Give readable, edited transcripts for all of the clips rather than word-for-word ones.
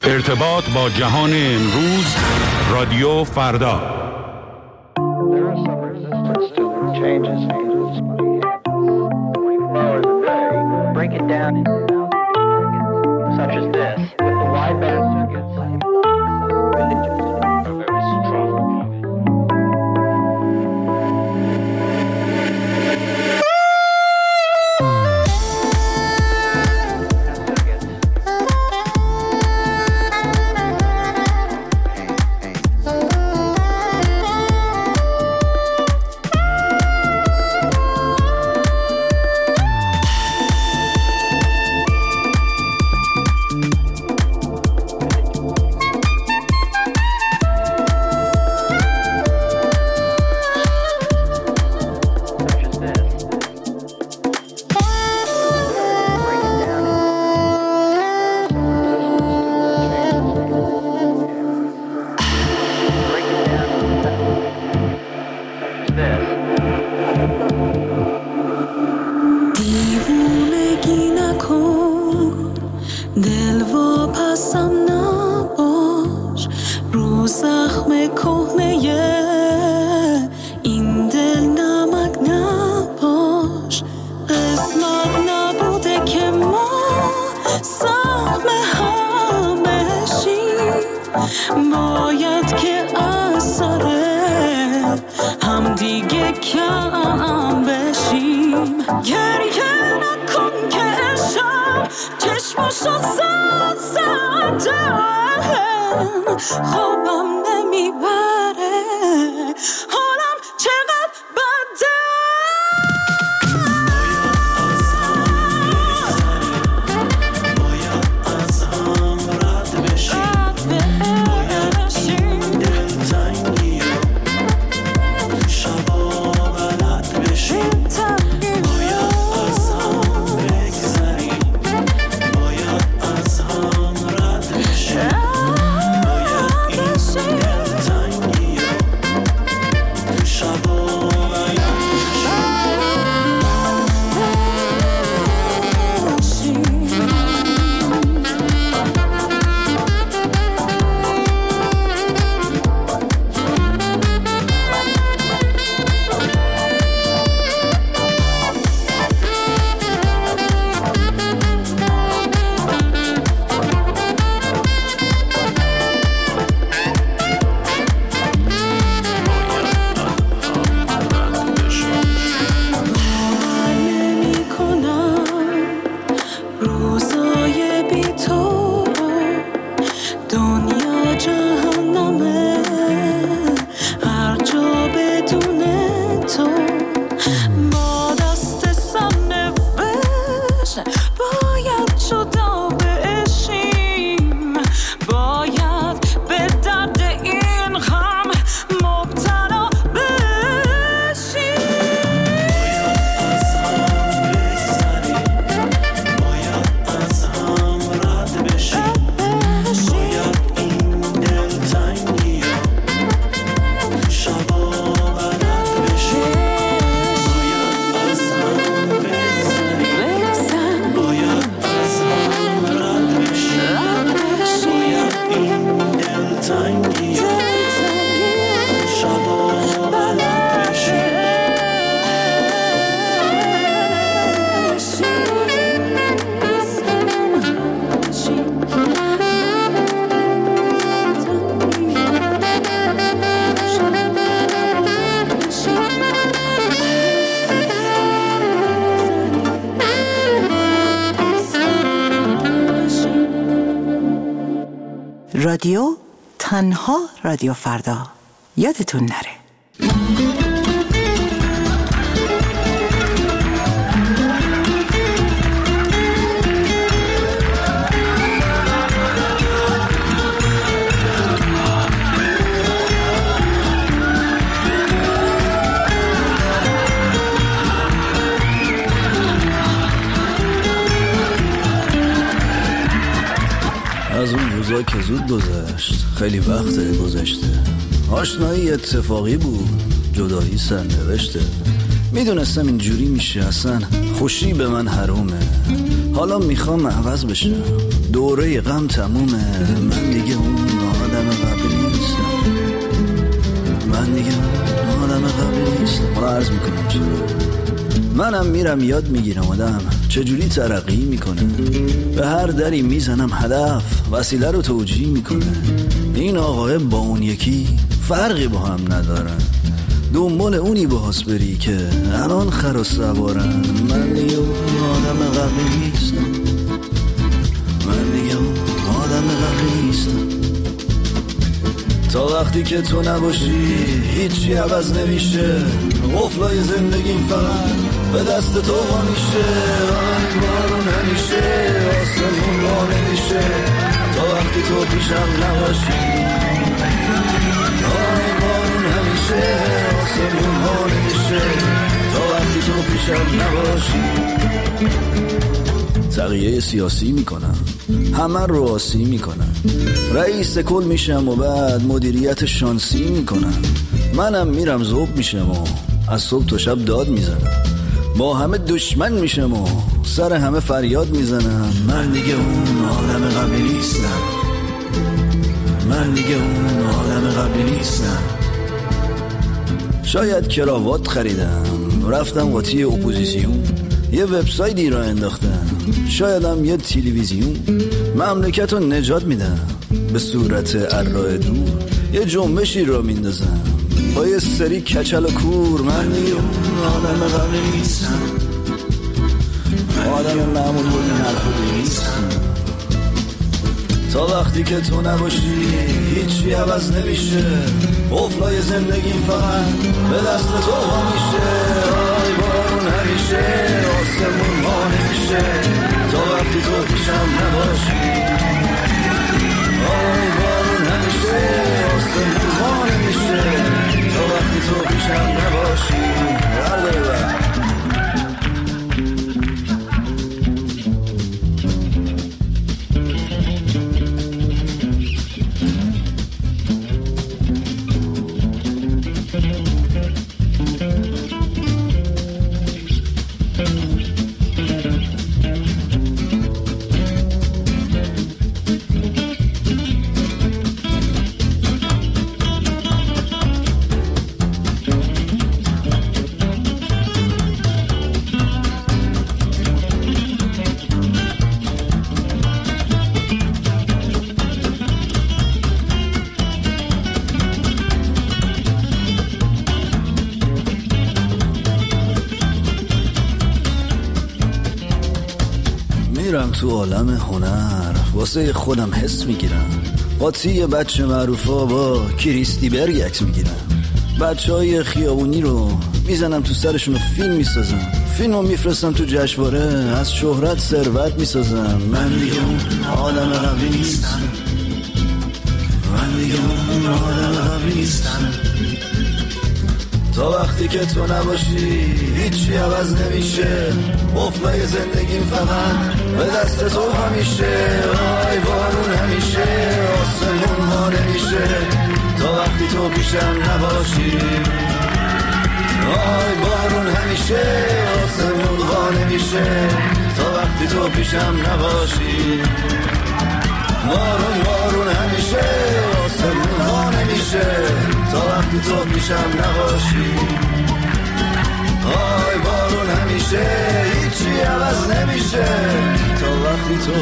ارتباط با جهان امروز، رادیو فردا. باید که اثر هم دیگه کم بشیم. گریه نکن که عشق چشماشو زدم، خوابم نمیبره، حالم چقدر بده. رادیو تنها رادیو فردا، یادتون نره. از اون روزا که زود گذشت، خیلی وقت گذشته. آشنایی اتفاقی بود، جدایی سرنوشته. میدونستم اینجوری میشه، اصلا خوشی به من حرومه. حالا میخوام عوض بشم، دوره غم تمومه. من دیگه اون آدم قبلی نیستم، من دیگه اون آدم قبلی نیستم. حالا عرض میکنم چرا. منم میرم یاد میگیرم آدم چجوری ترقی میکنه. به هر دری میزنم هدف وسیله رو توجیه میکنه. این آقای با اون یکی فرقی با هم ندارن، دنبال اونی باهاس بری که الان خر و سوارن. من دیگه اون آدم قبلی نیستم، من دیگه اون آدم قبلی نیستم. تا وقتی که تو نباشی هیچی عوض نمیشه. قفلای زندگیم فقط به دست تو وا میشه. آی بارون همیشه آسمون وا نمیشه تا وقتی تو پیشم نباشی. آی بارون همیشه آسمون وا نمیشه تا وقتی تو پیشم نباشی. تغییه سیاسی میکنم، همه رو آسی میکنم، رئیس کل میشم و بعد مدیریت شانسی میکنم. منم میرم ذوب میشم و از صبح تا شب داد میزنم. با همه دشمن میشم و سر همه فریاد میزنم. من دیگه اون آدم قبلی نیستم، من دیگه اون آدم قبلی نیستم. شاید کراوات خریدم، رفتم قاطی اپوزیسیون، یه وبسایتی را انداختم، شایدم یه تلویزیون. مملکت رو نجات میدم به صورت ارائه دور، یه جنبشی را میندازم با یه سری کچل و کور. من دیگه اون آدم قبلی نیستم، آدم معمول بود این حرف رو نیستم. تا وقتی که تو نباشی هیچی عوض نمیشه. قفلای زندگیم فقط به دست تو وا میشه. آی بارون همیشه آسمون وا نمیشه تا وقتی تو پیشم نباشی. آی بارون همیشه آسمون وا نمیشه تا وقتی تو پیشم نباشی. میرم تو عالم هنر، واسه خودم حس میگیرم. قاطی بچه معروفا با کریستی برگ عکس میگیرم. بچه های خیابونی رو میزنم تو سرشون و فیلم میسازم. فیلمو میفرستم تو جشنواره، از شهرت ثروت میسازم. من دیگه اون آدم قبلی نیستم، من دیگه اون آدم قبلی نیستم. تا وقتی که تو نباشی هیچی عوض نمیشه. قفلای زندگیم فقط به دست تو همیشه. آی بارون همیشه آسمون ها نمیشه تا وقتی تو پیشم نباشی. آی بارون همیشه آسمون ها نمیشه تا وقتی تو پیشم نباشی. بارون بارون همیشه آسمون ها نمیشه تا وقتی تو پیشم نباشی. آی بارون همیشه هیچی عوض نمیشه تا وقتی تو.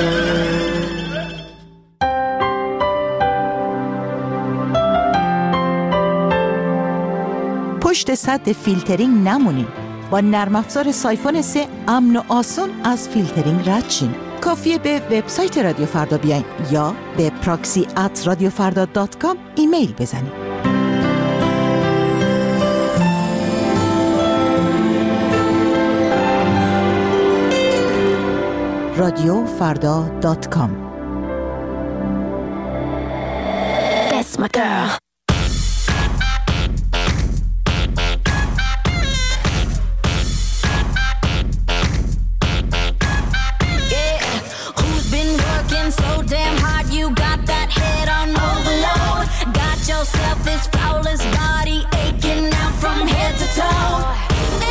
پشت سد فیلترینگ نمونین. با نرم افزار سایفون 3 امن و آسون از فیلترینگ رد شین. کافیه به وبسایت رادیو فردا بیاین یا به proxy@radiofarda.com ایمیل بزنید. radiofarda.com. That's my girl. So damn hard, you got that head on overload. Got yourself this flawless body aching out from head to toe.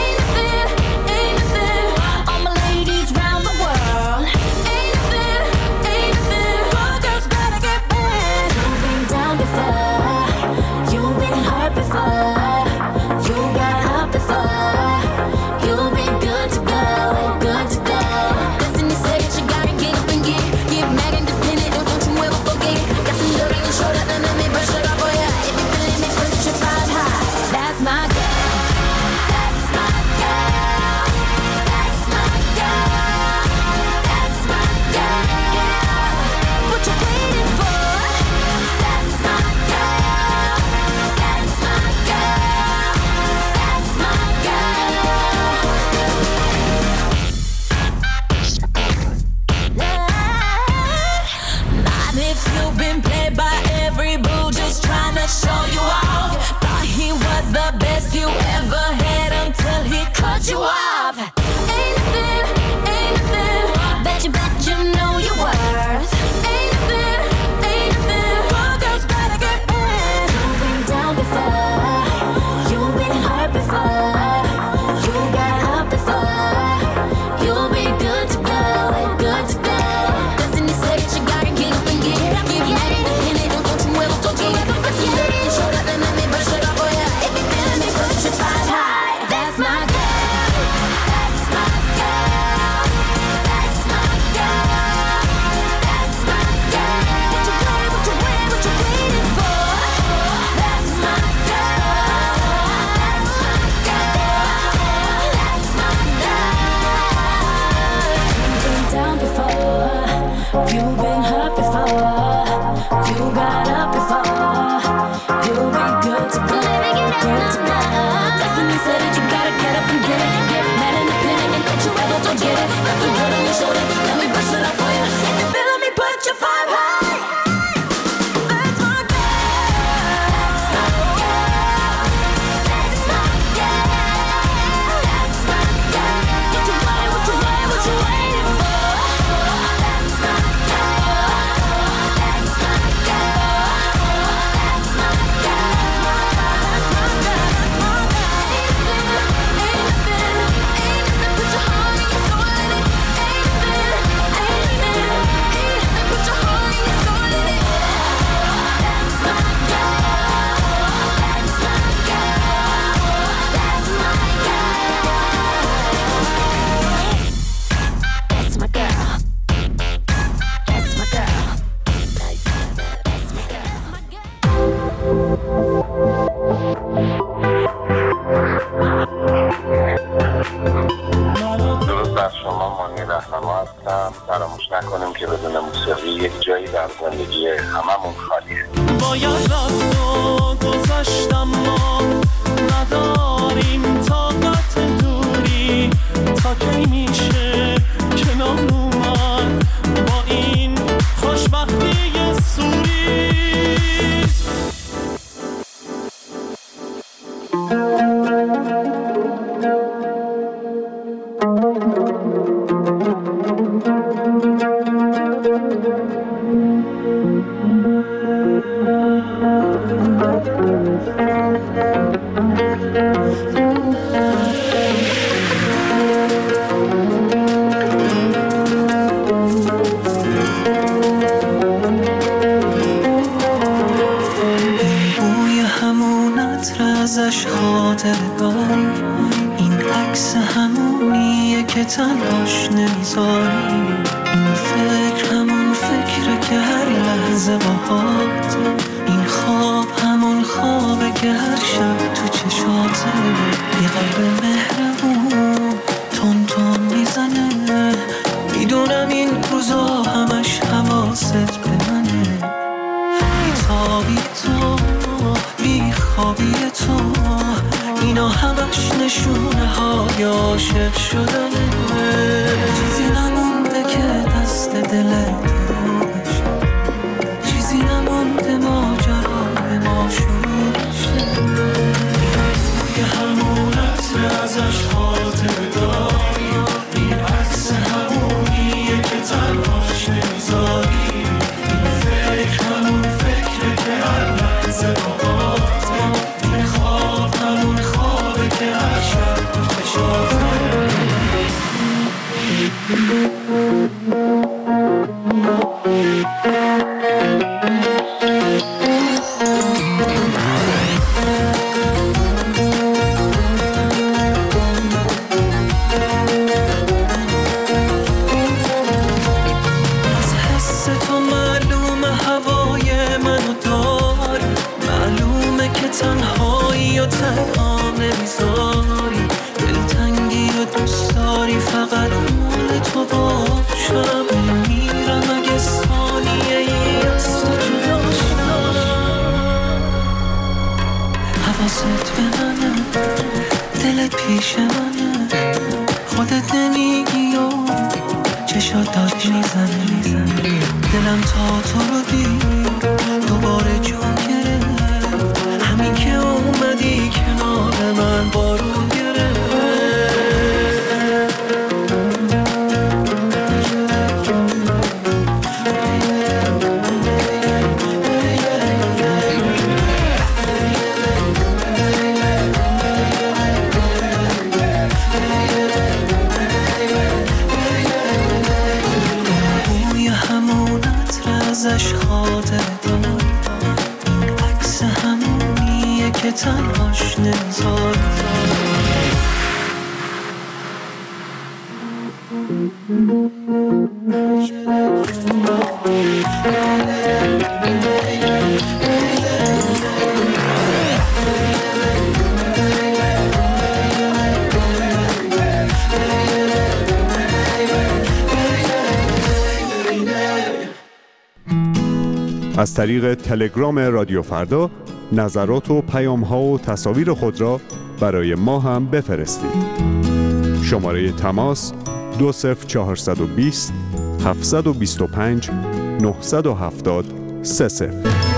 you've been played by every boo just trying to show you off. Thought he was the best you ever had until he cut you off. Ain't nothing that you know you're worth. Ain't nothing, all girls better get in. You've been down before, you've been hurt before, you got up before. You'll be good to go, good to go. Destiny said that you gotta get up and get up. Get mad at the minute, don't you ever talk to me. If you ain't showed up, then let me brush it off for ya. If you feeling me, put your five high. That's my girl, that's my girl, that's my girl, that's my girl. What you waiting for? That's my girl, that's my girl, that's my girl. You've been down before, you've been hurt before, you got up before. You'll be good to go, good to go. Destiny said that you gotta get up and get it. Get mad and independent and don't you ever forget it. Got some good on your shoulder, let me brush it off for you. If you feeling me, put your five high. That's my girl, that's my girl, that's my girl, that's my girl. What you waiting for? That's my girl, that's my girl, that's my فراموش نکنیم که بدون موسیقی یک جایی در زندگی هممون خالیه. باید رفت و گذشتم ما نداریم طاقت دوری تا کی میشه کنار اومد با این خوشبختی سوری. ازش خاطر داری، این عکس همونیه که تنهاش نمیذاری، این فکر همون فکره که هر لحظه باهات، این خواب همون خوابه که هر شب تو چشاته، یه قلب مهربون تون تون میزنه، میدونم این روزا همش حواست به منه، بیتابی تو بیخوابی تو اینا همش نشونه های عاشق شدنه، چیزی نمونده که دست دلت رو بشه، چیزی نمونده ماجرا به ما شروع بشه، یه همونت ازش خاطر داری، این عکس همونیه که تنهاش نمیذاری، این فکر همون فکره که هر لحظه باهات، این خواب همون خوابه که هر شب تو چشاته. از حس تو معلومه هوای منو داری، معلومه که تنهایی و تنها نمیذاری، دلتنگی و دوست داری فقط مال تو باشم، میمیرم اگه ثانیه ای از تو جدا شدم، حواست به منه دلت پیش منه، خودت نمیگی و چشات داشت میزنی، دلم دلم تا تو رو دید دوباره جون گرفت، همین که اومدی کنار من بارون گرفت. ازش خاطر دار، این عکس همونیه که تنهاش نمی‌ذاره. از طریق تلگرام رادیو فردا نظرات و پیام‌ها و تصاویر خود را برای ما هم بفرستید. شماره تماس 20420 725 970 30.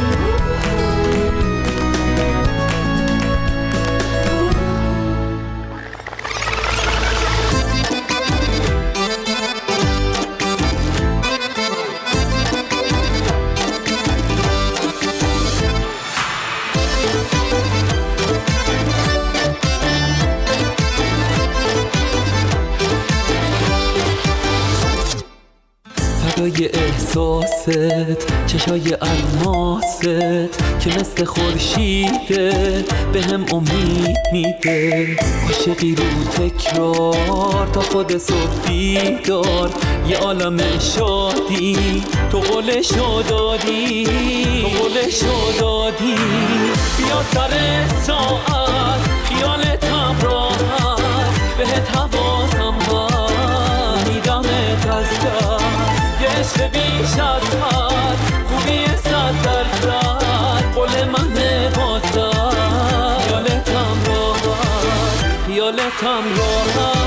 احساست چشای الماست که مثل خورشیده به هم امید میده، عاشقی رو تکرار تا خود صبح بیدار، یه عالم شادی تو قولشو دادی، تو قولشو دادی. بیا سر ساعت خیالتم راحت، بهت حواسم هست میدمت از دست، عشق بیش از حد، خوبی 100%، قول منه واسه خیالتم راحت، خیالتم راحت.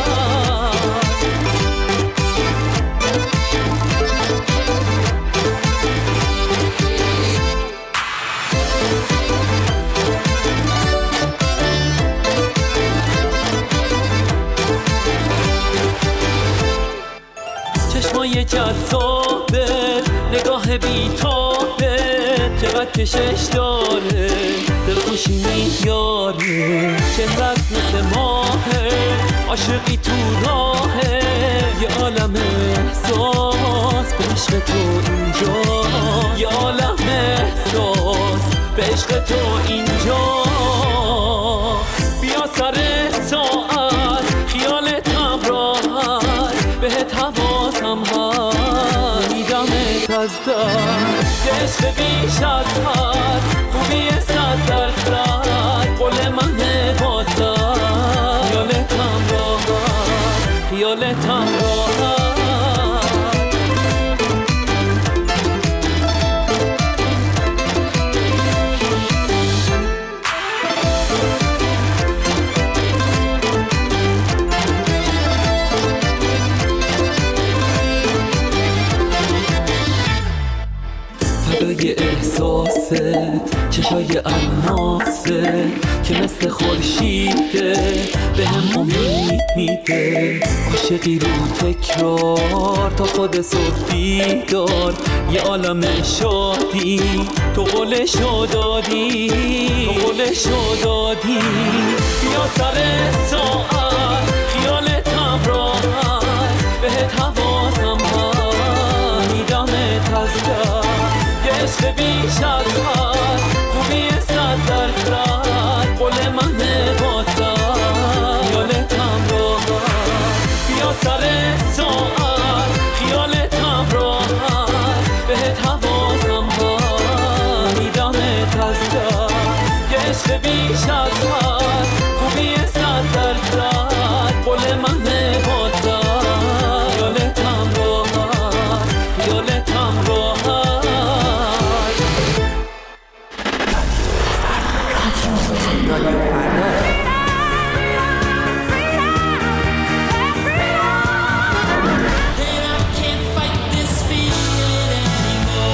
چشمای جذابه، نگاه بیتابه، چقدر کشش داره، دلخوشی میاره، چهرت مثل ماهه، عاشقی تو راهه، یه عالم احساس به عشق تو اینجا، یه عالم احساس به عشق تو اینجا. بیا سر ساعت خیالتم راحت، بهت حواسم هست میدمت از دست، عشق بیش از حد، خوبی 100%، قول منه واسه خیالتم راحت، خیالتم راحت. فدای احساست چشای الماست که مثل خورشیده به هم امید میده، عاشقی رو تکرار تا خود صبح بیدار، یه عالم شادی تو قولشو دادی، تو قولشو دادی. بیا سر ساعت خیالتم راحت، بهت حواسم هست میدمت از دست، عشق بیش از حد، خوبی 100%، قول منه واسه خیالتم راحت. بیا سر ساعت خیالتم راحت، بهت حواسم هست میدمت از دست، عشق بیش از حد، خوبی 100%، قول منه واسه خیالتم راحت، خیالتم راحت. That I can't fight this feeling anymore.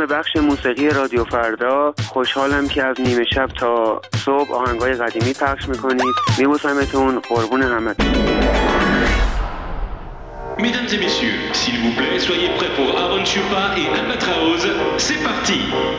به بخش موسیقی رادیو فردا. خوشحالم که از نیمه شب تا صبح آهنگای قدیمی پخش میکنید. میبوسمتون، قربون همتون. Mesdames et messieurs, s'il vous plaît, soyez prêts pour Aaron Chupa et Albatraoz. C'est parti!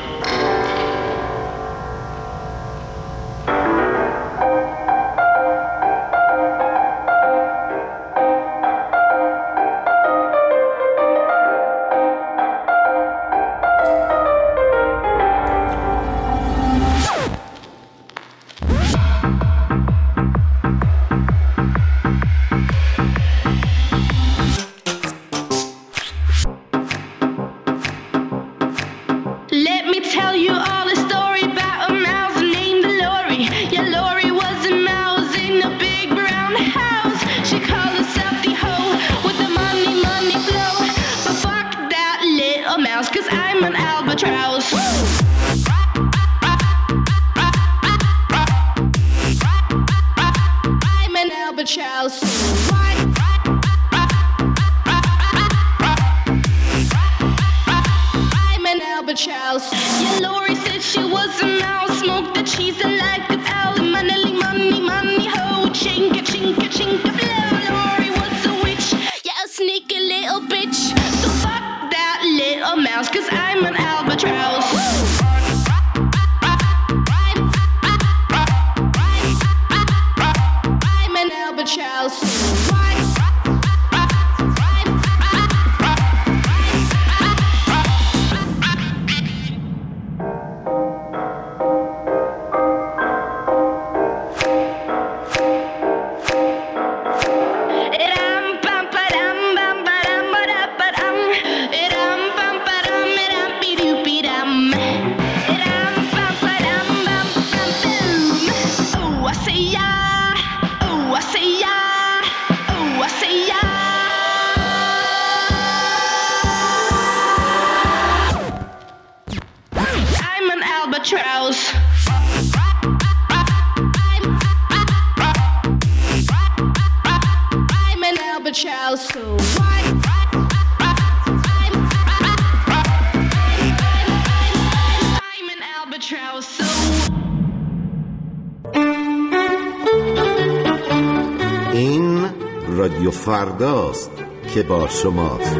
این رادیو فرداست که با شماست.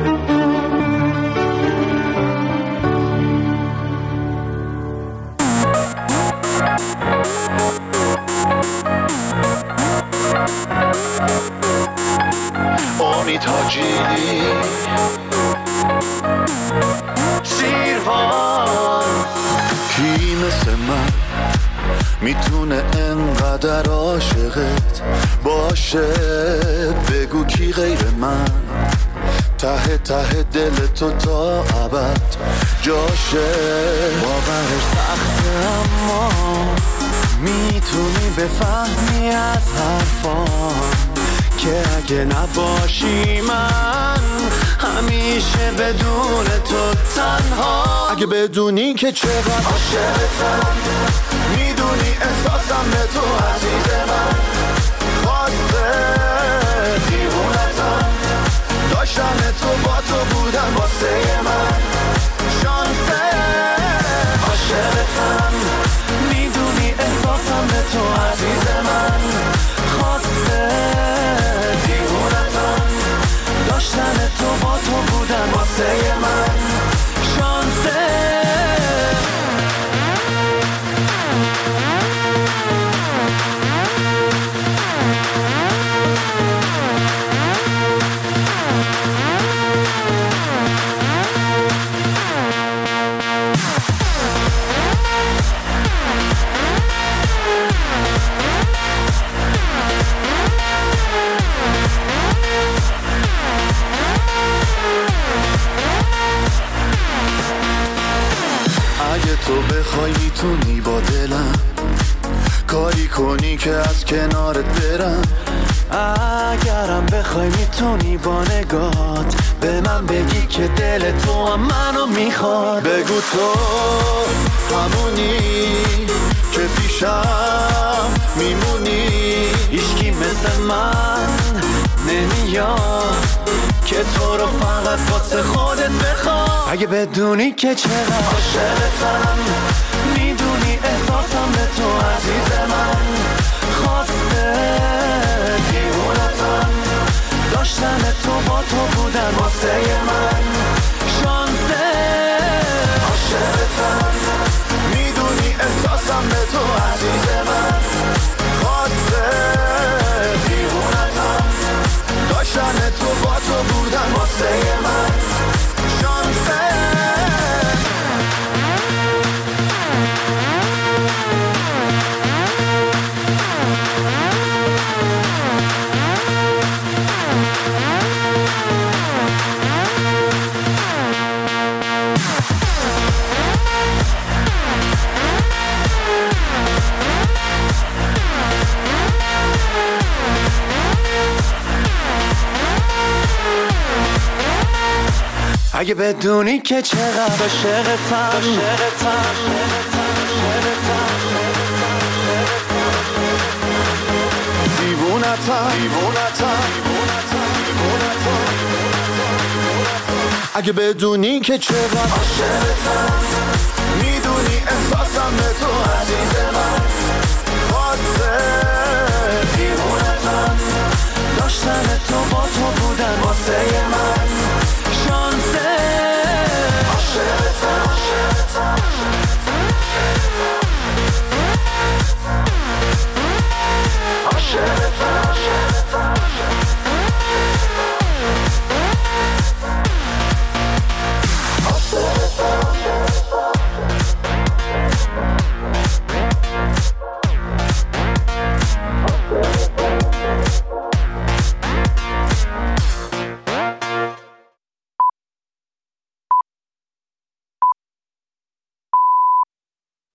آنی تاجی سیروان کی مثل من میتونه انقدر عاشقت باشه؟ بگو کی غیر من ته ته دل تو تا ابد جاشه؟ باورش سخته اما میتونی بفهمی از حرفام که اگه نباشی من همیشه بدون تو تنها. اگه بدونی که چقدر عاشقتم، میدونی احساسم به تو عزیز من، خواسته دیوونتم، داشتن تو با تو بودن واسه من شانسه. عاشقتم، میدونی احساسم به تو عزیز من، خواسته دیوونتم، داشتن تو با تو بودن واسه من شانسه. تو بخوای میتونی با دلم کاری کنی که از کنارت برم. اگرم بخوای میتونی با نگات به من بگی که دل تو هم منو میخواد. بگو تو همونی که پیشم میمونی، هیچکی مثل من نمیاد که تو رو فقط واسه خودت بخواد. اگه بدونی که چقدر عاشقتم، میدونی احساسم به تو عزیز من خواسته دیوونتم، داشتن تو با تو بودن واسه من شانسه. عاشقتم، میدونی احساسم به تو عزیز من خواسته دیوونتم، داشتن تو با تو بودن واسه من شانسه. اگه بدونی که چقدر عاشقتم، دیوونتم، اگه بدونی که چقدر عاشقتم،